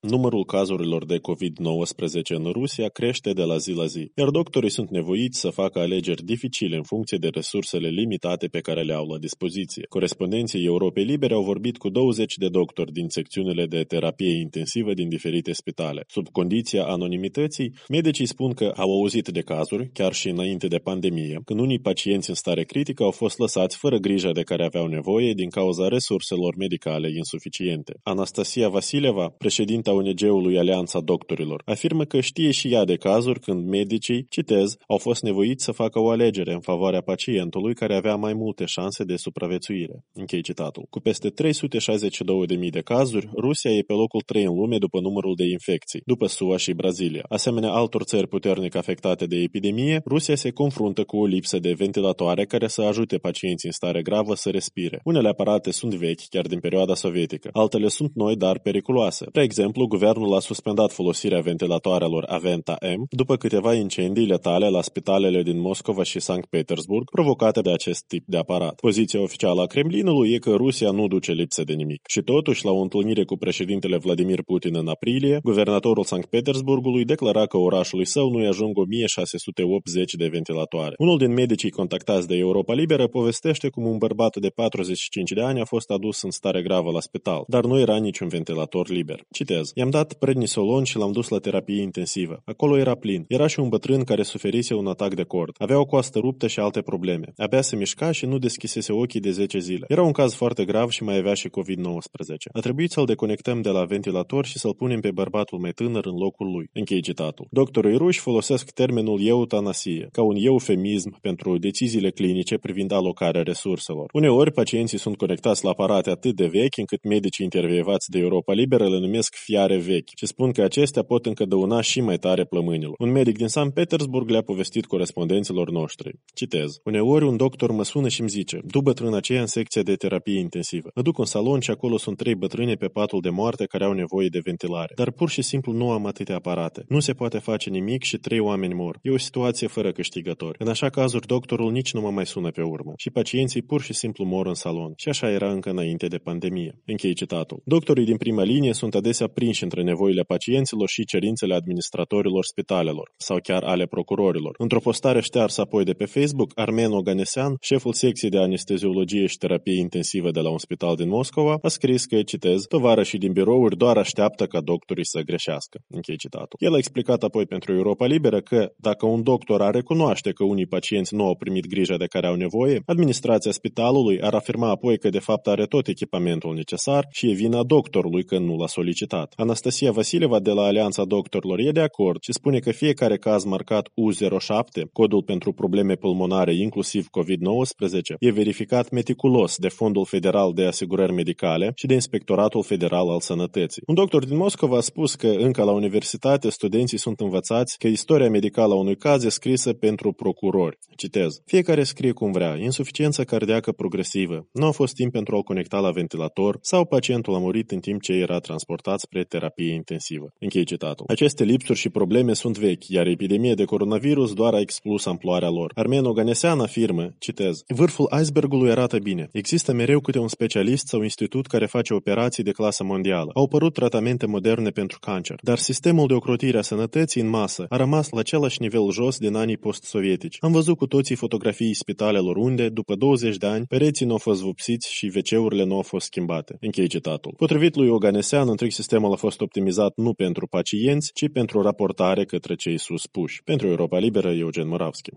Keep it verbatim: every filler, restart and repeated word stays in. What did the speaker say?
Numărul cazurilor de covid nouăsprezece în Rusia crește de la zi la zi, iar doctorii sunt nevoiți să facă alegeri dificile în funcție de resursele limitate pe care le au la dispoziție. Corespondenții Europei Libere au vorbit cu douăzeci de doctori din secțiunile de terapie intensivă din diferite spitale. Sub condiția anonimității, medicii spun că au auzit de cazuri, chiar și înainte de pandemie, când unii pacienți în stare critică au fost lăsați fără grija de care aveau nevoie din cauza resurselor medicale insuficiente. Anastasia Vasileva, președinta O N G-ului Alianța Doctorilor, afirmă că știe și ea de cazuri când medicii, citez, au fost nevoiți să facă o alegere în favoarea pacientului care avea mai multe șanse de supraviețuire. Închei citatul. Cu peste trei sute șaizeci și două de mii de cazuri, Rusia e pe locul trei în lume după numărul de infecții, după S U A și Brazilia. Asemenea altor țări puternic afectate de epidemie, Rusia se confruntă cu o lipsă de ventilatoare care să ajute pacienții în stare gravă să respire. Unele aparate sunt vechi, chiar din perioada sovietică. Altele sunt noi, dar periculoase. De exemplu, guvernul a suspendat folosirea ventilatoarelor Aventa M după câteva incendii letale la spitalele din Moscova și Sankt Petersburg provocate de acest tip de aparat. Poziția oficială a Kremlinului e că Rusia nu duce lipsă de nimic. Și totuși, la o întâlnire cu președintele Vladimir Putin în aprilie, guvernatorul Sankt Petersburgului declara că orașului său nu-i ajung o mie șase sute optzeci de ventilatoare. Unul din medicii contactați de Europa Liberă povestește cum un bărbat de patruzeci și cinci de ani a fost adus în stare gravă la spital, dar nu era niciun ventilator liber. Citez. I-am dat prednisolon și l-am dus la terapie intensivă. Acolo era plin. Era și un bătrân care suferise un atac de cord. Avea o coastă ruptă și alte probleme. Abia se mișca și nu deschisese ochii de zece zile. Era un caz foarte grav și mai avea și covid nouăsprezece. A trebuit să-l deconectăm de la ventilator și să-l punem pe bărbatul mai tânăr în locul lui. Închei citatul. Doctorii ruși folosesc termenul eutanasie ca un eufemism pentru deciziile clinice privind alocarea resurselor. Uneori, pacienții sunt conectați la aparate atât de vechi încât medicii intervievați de Europa Liberă le numesc fiare vechi și spun că acestea pot încă dăuna și mai tare plămânilor. Un medic din Sankt Petersburg le-a povestit corespondenților noștri. Citez. Uneori un doctor mă sună și îmi zice: du bătrâna aceea în secția de terapie intensivă. Mă duc în salon și acolo sunt trei bătrâne pe patul de moarte care au nevoie de ventilare. Dar pur și simplu nu am atâtea aparate. Nu se poate face nimic și trei oameni mor. E o situație fără câștigători. În așa cazuri, doctorul nici nu mă mai sună pe urmă. Și pacienții pur și simplu mor în salon. Și așa era încă înainte de pandemie. Închei citatul. Doctorii din prima linie sunt adesea prinși între nevoile pacienților și cerințele administratorilor spitalelor sau chiar ale procurorilor. Într-o postare ștearsă apoi de pe Facebook, Armen Oganesean, șeful secției de anesteziologie și terapie intensivă de la un spital din Moscova, a scris că, citez, tovarășii din birouri doar așteaptă ca doctorii să greșească. Închei citatul. El a explicat apoi pentru Europa Liberă că, dacă un doctor ar recunoaște că unii pacienți nu au primit grija de care au nevoie, administrația spitalului ar afirma apoi că de fapt are tot echipamentul necesar și e vina doctorului că nu l-a solicitat. Anastasia Vasileva de la Alianța Doctorilor e de acord și spune că fiecare caz marcat U zero șapte, codul pentru probleme pulmonare inclusiv covid nouăsprezece, e verificat meticulos de Fondul Federal de Asigurări Medicale și de Inspectoratul Federal al Sănătății. Un doctor din Moscova a spus că încă la universitate studenții sunt învățați că istoria medicală a unui caz e scrisă pentru procurori. Citez. Fiecare scrie cum vrea, insuficiență cardiacă progresivă, nu a fost timp pentru a-l conecta la ventilator sau pacientul a murit în timp ce era transportat spre terapie intensivă. Închei citatul. Aceste lipsuri și probleme sunt vechi, iar epidemia de coronavirus doar a explus amploarea lor. Armen Oganesean afirmă, citez, vârful icebergului arată bine. Există mereu câte un specialist sau institut care face operații de clasă mondială. Au apărut tratamente moderne pentru cancer, dar sistemul de ocrotire a sănătății în masă a rămas la același nivel jos din anii post-sovietici. Am văzut cu toții fotografii spitalelor unde, după douăzeci de ani, pereții nu au fost vopsiți și ve ce-urile nu au fost schimbate. Închei citatul. Potrivit lui Oganesean, întreg sistemul a fost optimizat nu pentru pacienți, ci pentru raportare către cei suspuși. Pentru Europa Liberă, Eugen Moravski.